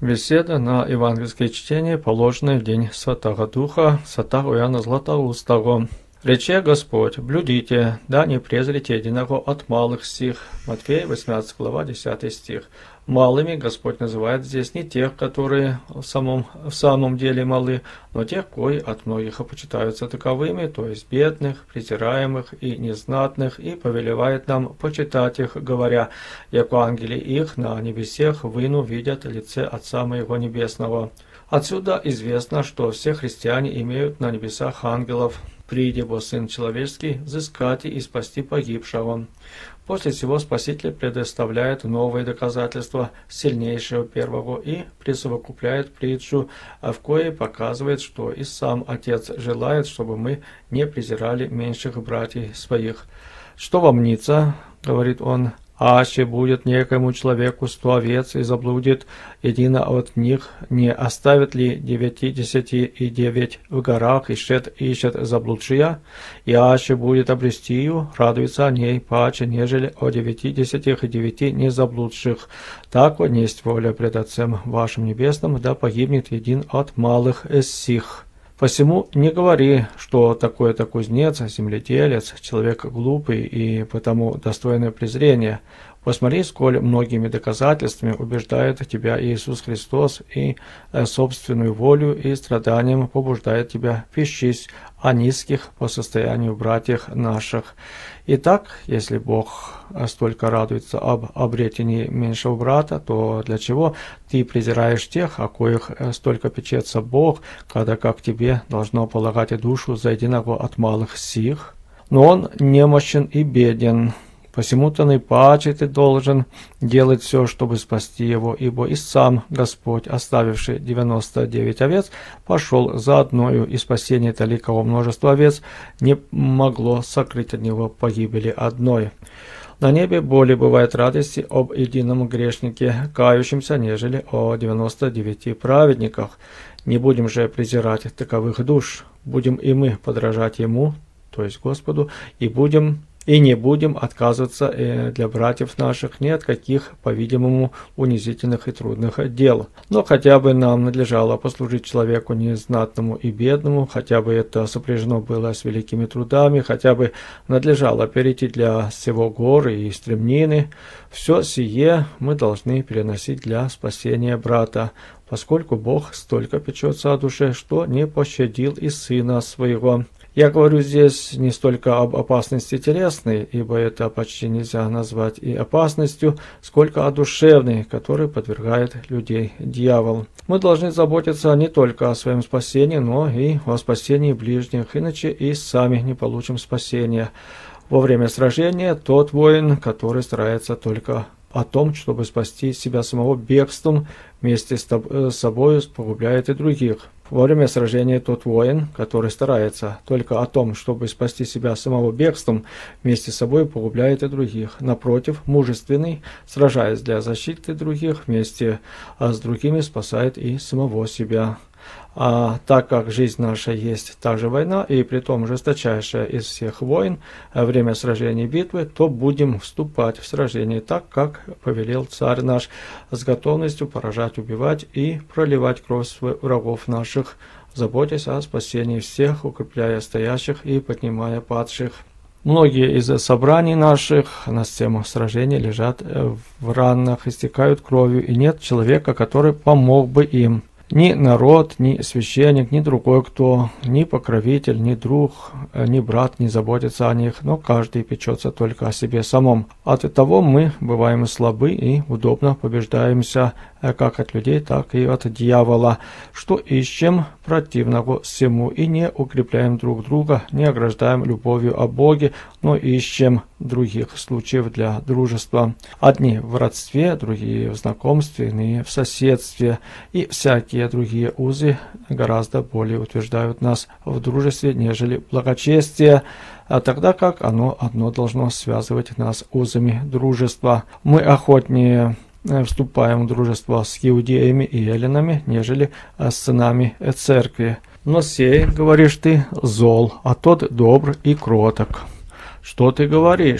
Беседа на евангельское чтение, положенное в день Святого Духа, святого Иоанна Златоустого. Рече Господь, блюдите, да не презрите единого от малых сих. Матфея 18 глава 10 стих. Малыми Господь называет здесь не тех, которые в самом деле малы, но тех, кои от многих почитаются таковыми, то есть бедных, презираемых и незнатных, и повелевает нам почитать их, говоря, яко ангели их на небесех выну видят лице Отца Моего Небесного. Отсюда известно, что все христиане имеют на небесах ангелов. Приди бо Сын Человеческий, взыскать и спасти погибшего. После всего Спаситель предоставляет новые доказательства сильнейшего первого и присовокупляет притчу, в коей показывает, что и сам Отец желает, чтобы мы не презирали меньших братьев своих. «Что вам мнится, — говорит он, — аще будет некоему человеку 100 овец и заблудит едино от них, не оставит ли 99 в горах, ищет заблудшия, и аще будет обрести ее, радуется о ней паче, нежели о 99 не заблудших. Так вот несть воля пред Отцем вашим Небесным, да погибнет един от малых сих. Посему не говори, что такой-то кузнец, земледелец, человек глупый и потому достойный презрения. Посмотри, сколь многими доказательствами убеждает тебя Иисус Христос и собственную волю и страданием побуждает тебя пищись о низких по состоянию братьях наших. Итак, если Бог столько радуется об обретении меньшего брата, то для чего ты презираешь тех, о коих столько печется Бог, когда как тебе должно полагать душу за единого от малых сих? Но он немощен и беден. Посему-то наипаче ты должен делать все, чтобы спасти его, ибо и сам Господь, оставивший 99 овец, пошел за одною, и спасение великого множества овец не могло сокрыть от него погибели одной. На небе более бывает радости об едином грешнике, кающемся, нежели о 99 праведниках. Не будем же презирать таковых душ, будем и мы подражать ему, то есть Господу, и не будем отказываться для братьев наших ни от каких, по-видимому, унизительных и трудных дел. Но хотя бы нам надлежало послужить человеку незнатному и бедному, хотя бы это сопряжено было с великими трудами, хотя бы надлежало перейти для всего горы и стремнины, все сие мы должны переносить для спасения брата, поскольку Бог столько печется о душе, что не пощадил и Сына Своего. Я говорю здесь не столько об опасности телесной, ибо это почти нельзя назвать и опасностью, сколько о душевной, которой подвергает людей дьявол. Мы должны заботиться не только о своем спасении, но и о спасении ближних, иначе и сами не получим спасения. Во время сражения тот воин, который старается только о том, чтобы спасти себя самого бегством, вместе с собой погубляет и других. Во время сражения тот воин, который старается только о том, чтобы спасти себя самого бегством, вместе с собой погубляет и других. Напротив, мужественный, сражаясь для защиты других, вместе с другими спасает и самого себя. А так как жизнь наша есть также война, и притом жесточайшая из всех войн, время сражений и битвы, то будем вступать в сражение так, как повелел Царь наш, с готовностью поражать, убивать и проливать кровь врагов наших, заботясь о спасении всех, укрепляя стоящих и поднимая падших. Многие из собраний наших на тему сражений лежат в ранах, истекают кровью, и нет человека, который помог бы им. Ни народ, ни священник, ни другой кто, ни покровитель, ни друг, ни брат не заботится о них, но каждый печется только о себе самом. От того мы бываем слабы и удобно побеждаемся как от людей, так и от дьявола, что ищем противного всему и не укрепляем друг друга, не ограждаем любовью о Боге, но ищем других случаев для дружества. Одни в родстве, другие в знакомстве, иные в соседстве, и всякие другие узы гораздо более утверждают нас в дружестве, нежели благочестие, тогда как оно одно должно связывать нас узами дружества. Мы охотнее вступаем в дружество с иудеями и эллинами, нежели с сынами церкви. Но сей, говоришь ты, зол, а тот добр и кроток. Что ты говоришь?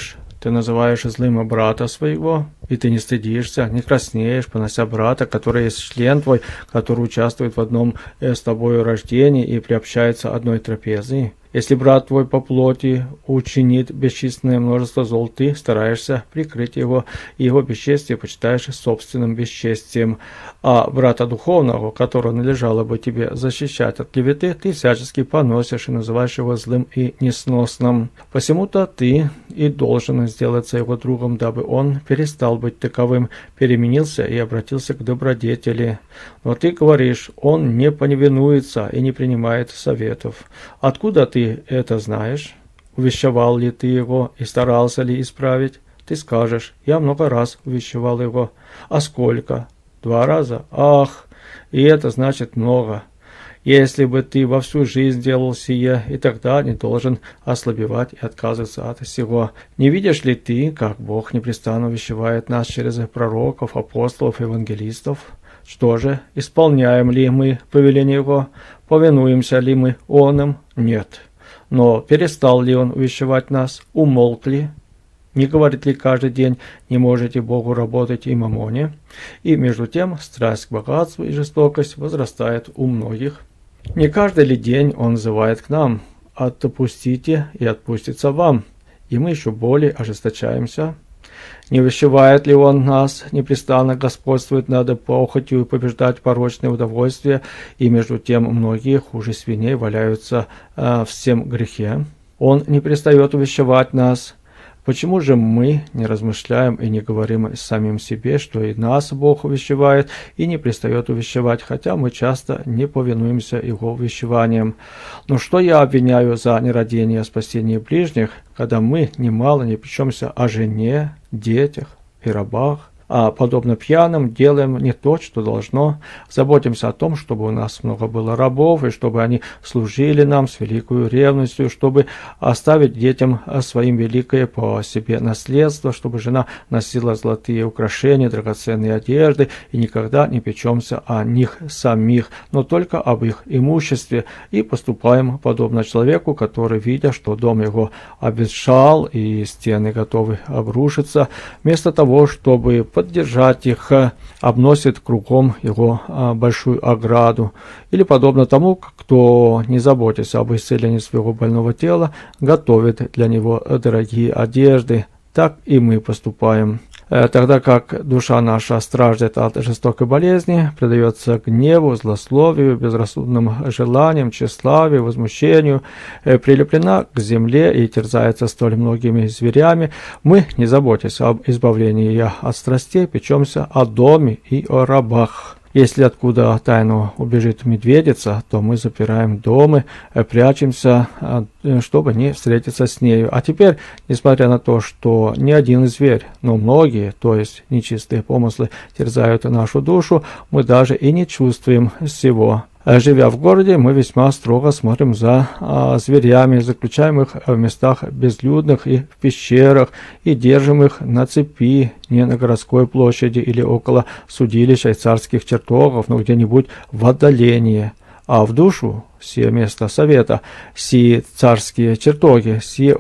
ты называешь злым брата своего, и ты не стыдишься, не краснеешь, понося брата, который есть член твой, который участвует в одном с тобою рождении и приобщается одной трапезы. Если брат твой по плоти учинит бесчисленное множество зол, ты стараешься прикрыть его, и его бесчестие почитаешь собственным бесчестием. А брата духовного, которого надлежало бы тебе защищать от клеветы, ты всячески поносишь и называешь его злым и несносным. Посему-то ты и должен сделаться его другом, дабы он перестал быть таковым, переменился и обратился к добродетели. Но ты говоришь, он не повинуется и не принимает советов. Откуда ты это знаешь? Увещевал ли ты его и старался ли исправить? Ты скажешь, я много раз увещевал его. А сколько? 2 раза? Ах, и это значит много. Если бы ты во всю жизнь делал сие, и тогда не должен ослабевать и отказываться от всего. Не видишь ли ты, как Бог непрестанно увещевает нас через пророков, апостолов, евангелистов? Что же, исполняем ли мы повеление Его? Повинуемся ли мы оным? Нет. Но перестал ли Он увещевать нас? Умолк ли? Не говорит ли каждый день, не можете Богу работать и мамоне? И между тем страсть к богатству и жестокость возрастает у многих. Не каждый ли день Он взывает к нам? Отпустите, и отпустится вам. И мы еще более ожесточаемся. Не увещевает ли Он нас, непрестанно господствует над похотью и побеждать порочное удовольствие, и между тем многие хуже свиней валяются в всем грехе? Он не перестает увещевать нас. Почему же мы не размышляем и не говорим самим себе, что и нас Бог увещевает и не перестает увещевать, хотя мы часто не повинуемся Его увещеваниям? Но что я обвиняю за нерадение спасения ближних, когда мы немало не печемся о жене, детях и рабах, а, подобно пьяным, делаем не то, что должно, заботимся о том, чтобы у нас много было рабов, и чтобы они служили нам с великою ревностью, чтобы оставить детям своим великое по себе наследство, чтобы жена носила золотые украшения, драгоценные одежды, и никогда не печемся о них самих, но только об их имуществе, и поступаем подобно человеку, который, видя, что дом его обветшал и стены готовы обрушиться, вместо того, чтобы поддержать их, обносит кругом его большую ограду. Или подобно тому, кто, не заботясь об исцелении своего больного тела, готовит для него дорогие одежды. Так и мы поступаем. Тогда как душа наша страждет от жестокой болезни, предается гневу, злословию, безрассудным желаниям, тщеславию, возмущению, прилеплена к земле и терзается столь многими зверями, мы, не заботясь об избавлении от страстей, печемся о доме и о рабах. Если откуда тайно убежит медведица, то мы запираем дома, прячемся, чтобы не встретиться с нею. А теперь, несмотря на то, что ни один зверь, но многие, то есть нечистые помыслы, терзают нашу душу, мы даже и не чувствуем всего. Живя в городе, мы весьма строго смотрим за зверями, заключаем их в местах безлюдных и в пещерах, и держим их на цепи, не на городской площади или около судилища и царских чертогов, но где-нибудь в отдалении. А в душу сие место совета, сие царские чертоги, сие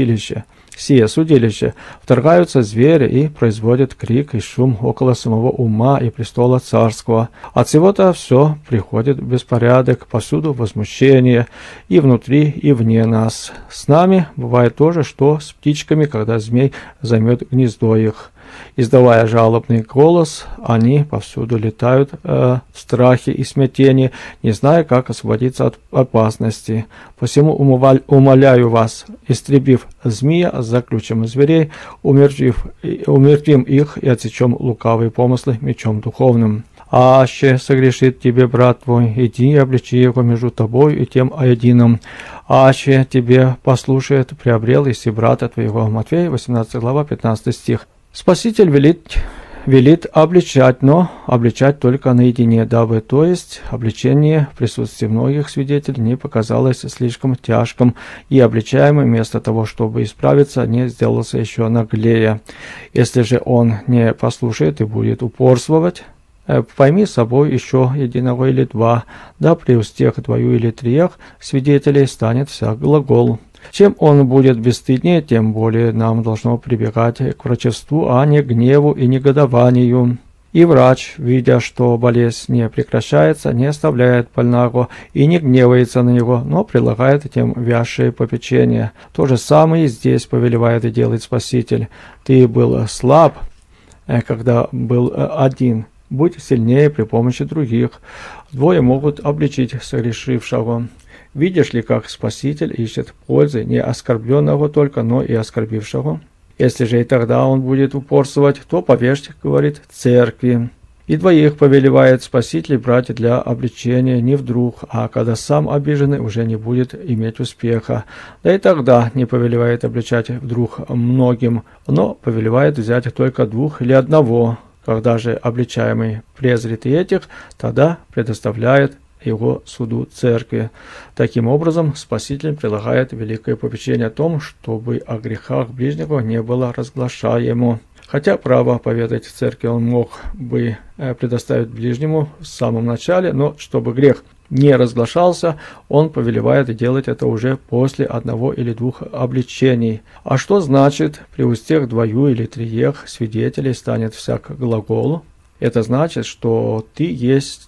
судилище, вторгаются звери и производят крик и шум около самого ума и престола царского. От всего-то все приходит в беспорядок, повсюду возмущение, и внутри, и вне нас. С нами бывает то же, что с птичками, когда змей займет гнездо их. Издавая жалобный голос, они повсюду летают в страхе и смятении, не зная, как освободиться от опасности. Посему умоляю вас, истребив змея, заключим зверей, умертвим их и отсечем лукавые помыслы мечом духовным. Аще согрешит тебе брат твой, иди и обличи его между тобой и тем единым. Аще тебе послушает, приобрел иси брата твоего. Матфея, 18 глава, 15 стих. Спаситель велит обличать, но обличать только наедине, дабы, то есть, обличение в присутствии многих свидетелей не показалось слишком тяжким, и обличаемый вместо того, чтобы исправиться, не сделался еще наглее. Если же он не послушает и будет упорствовать, пойми с собой еще единого или два, да при устех двою или трех свидетелей станет всяк глагол. Чем он будет бесстыднее, тем более нам должно прибегать к врачевству, а не к гневу и негодованию. И врач, видя, что болезнь не прекращается, не оставляет больного и не гневается на него, но прилагает тем вязшее попечение. То же самое и здесь повелевает и делает Спаситель. Ты был слаб, когда был один. Будь сильнее при помощи других. Двое могут обличить согрешившего. Видишь ли, как Спаситель ищет пользы не оскорбленного только, но и оскорбившего? Если же и тогда он будет упорствовать, то повежьте, говорит, церкви. И двоих повелевает Спаситель брать для обличения не вдруг, а когда сам обиженный уже не будет иметь успеха. Да и тогда не повелевает обличать вдруг многим, но повелевает взять только двух или одного. Когда же обличаемый презрит и этих, тогда предоставляет его суду церкви. Таким образом, Спаситель прилагает великое попечение о том, чтобы о грехах ближнего не было разглашаемо. Хотя право поведать в церкви он мог бы предоставить ближнему в самом начале, но чтобы грех не разглашался, он повелевает делать это уже после одного или двух обличений. А что значит «при устех двою или триех свидетелей станет всяк глагол»? Это значит, что ты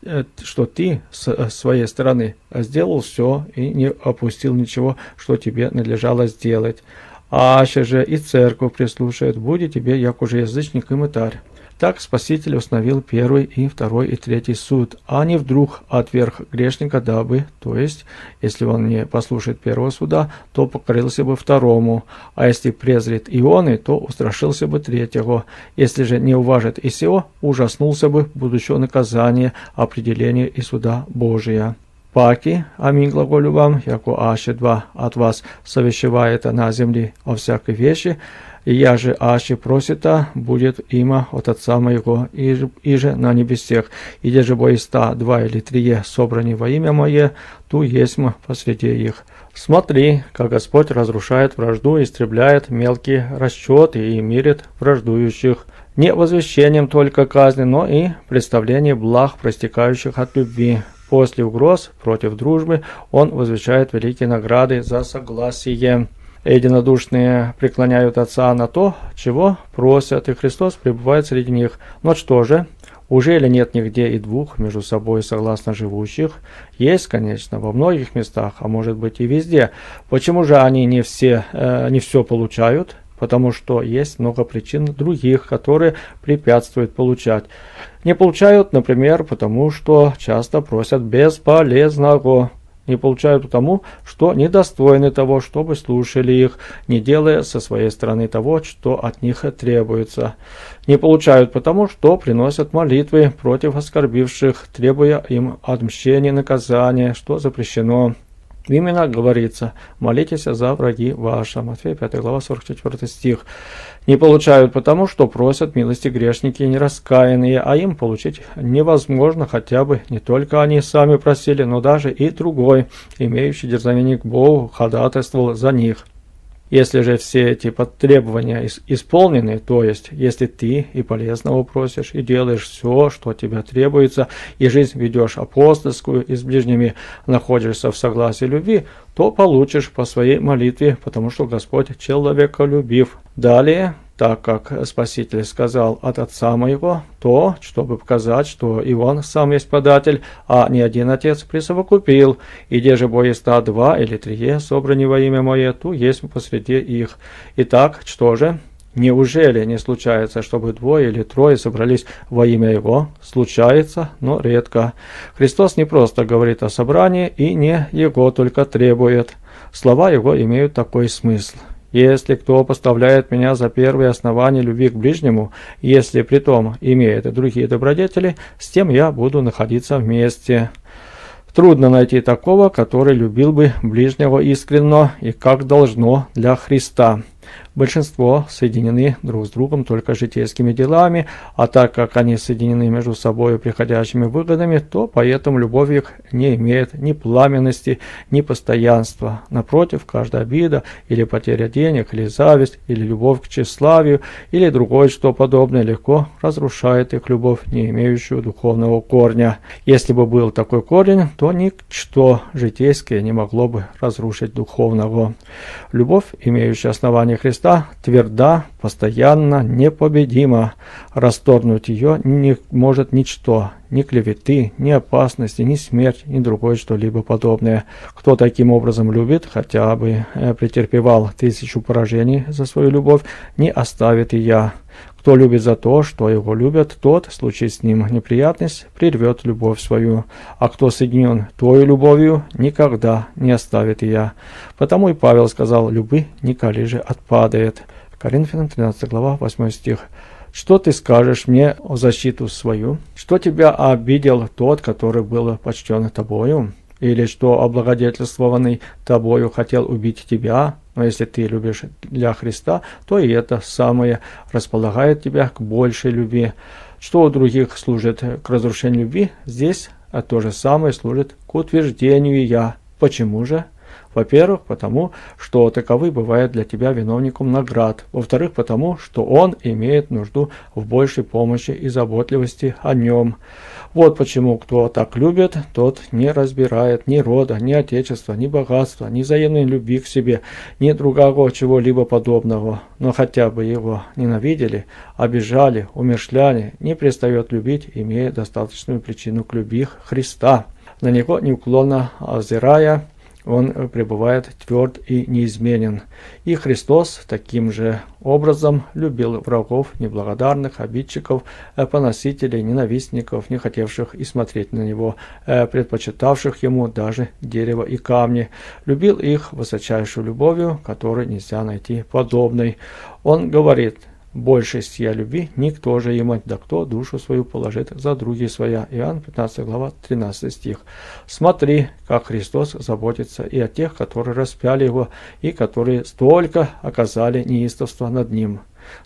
с своей стороны сделал все и не опустил ничего, что тебе надлежало сделать. Аще же и церковь прислушает, будет тебе, як уже язычник и мытарь. Так Спаситель установил первый и второй и третий суд, а не вдруг отверг грешника, дабы, то есть, если он не послушает первого суда, то покорился бы второму, а если презрит ионы, то устрашился бы третьего, если же не уважит и сего, ужаснулся бы будущего наказания, определения и суда Божия. Паки, аминь глаголю вам, яко аще два от вас совещевает на земле о всякой вещи, и я же аще просита, будет има от Отца моего, и же на небесех, и где же боиста два или трие собрани во имя мое, ту есмь посреди их. Смотри, как Господь разрушает вражду, истребляет мелкие расчеты и мирит враждующих. Не возвещением только казни, но и представление благ, проистекающих от любви. После угроз против дружбы он возвещает великие награды за согласие. Единодушные преклоняют Отца на то, чего просят, и Христос пребывает среди них. Но что же? Уже ли нет нигде и двух между собой согласно живущих? Есть, конечно, во многих местах, а может быть и везде. Почему же они не все получают? Потому что есть много причин других, которые препятствуют получать. Не получают, например, потому что часто просят бесполезного. Не получают потому, что недостойны того, чтобы слушали их, не делая со своей стороны того, что от них требуется. Не получают потому, что приносят молитвы против оскорбивших, требуя им отмщения и наказания, что запрещено. Именно говорится: молитесь за враги ваши. Матфея 5 глава 44 стих. Не получают потому, что просят милости грешники нераскаянные, а им получить невозможно, хотя бы не только они сами просили, но даже и другой, имеющий дерзновение к Богу, ходатайствовал за них. Если же все эти требования исполнены, то есть, если ты и полезного просишь, и делаешь все, что тебе требуется, и жизнь ведешь апостольскую, и с ближними находишься в согласии любви, то получишь по своей молитве, потому что Господь человеколюбив. Далее, так как Спаситель сказал от Отца моего, то, чтобы показать, что и Он сам есть податель, а не один Отец присовокупил, и где же боиста два или трие собрани во имя Мое, ту есть посреди их. Итак, что же? Неужели не случается, чтобы двое или трое собрались во имя Его? Случается, но редко. Христос не просто говорит о собрании и не Его только требует. Слова Его имеют такой смысл. Если кто поставляет меня за первые основания любви к ближнему, если притом имеет и другие добродетели, с тем я буду находиться вместе. Трудно найти такого, который любил бы ближнего искренно и как должно для Христа. Большинство соединены друг с другом только житейскими делами, а так как они соединены между собой приходящими выгодами, то поэтому любовь их не имеет ни пламенности, ни постоянства. Напротив, каждая обида или потеря денег, или зависть, или любовь к тщеславию, или другое что подобное легко разрушает их любовь, не имеющую духовного корня. Если бы был такой корень, то ничто житейское не могло бы разрушить духовного. Любовь, имеющая основание Христа, тверда, постоянна, непобедима. Расторгнуть ее не может ничто, ни клеветы, ни опасности, ни смерть, ни другое что-либо подобное. Кто таким образом любит, хотя бы претерпевал 1000 поражений за свою любовь, не оставит и я. Кто любит за то, что его любят, тот, случись с ним неприятность, прервет любовь свою. А кто соединен твою любовью, никогда не оставит и я. Потому и Павел сказал: «Люби, николи же отпадает». Коринфянам 13 глава, 8 стих. «Что ты скажешь мне в защиту свою? Что тебя обидел тот, который был почтен тобою? Или что облагодетельствованный тобою хотел убить тебя? Но если ты любишь для Христа, то и это самое располагает тебя к большей любви. Что у других служит к разрушению любви, здесь то же самое служит к утверждению «я». Почему же? Во-первых, потому что таковы бывают для тебя виновником наград. Во-вторых, потому что он имеет нужду в большей помощи и заботливости о нем. Вот почему кто так любит, тот не разбирает ни рода, ни отечества, ни богатства, ни взаимной любви к себе, ни другого чего-либо подобного. Но хотя бы его ненавидели, обижали, умерщвляли, не перестает любить, имея достаточную причину к любви Христа. На него неуклонно озирая, он пребывает тверд и неизменен. И Христос таким же образом любил врагов, неблагодарных, обидчиков, поносителей, ненавистников, не хотевших и смотреть на него, предпочитавших ему даже дерево и камни. Любил их высочайшую любовью, которой нельзя найти подобной. Он говорит: «Больше сия любви никто же имать, да кто душу свою положит за другие своя». Иоанн 15 глава 13 стих. Смотри, как Христос заботится и о тех, которые распяли его, и которые столько оказали неистовство над ним.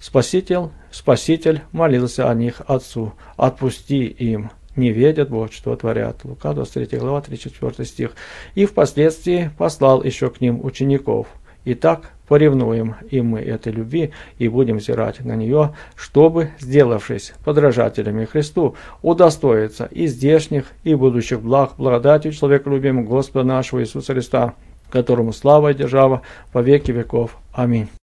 Спаситель молился о них Отцу: «Отпусти им, не ведят вот, что творят». Лука 23 глава 34 стих. И впоследствии послал еще к ним учеников. Итак, поревнуем и мы этой любви и будем взирать на нее, чтобы, сделавшись подражателями Христу, удостоиться и здешних, и будущих благ благодатью человеколюбием Господа нашего Иисуса Христа, которому слава и держава по веки веков. Аминь.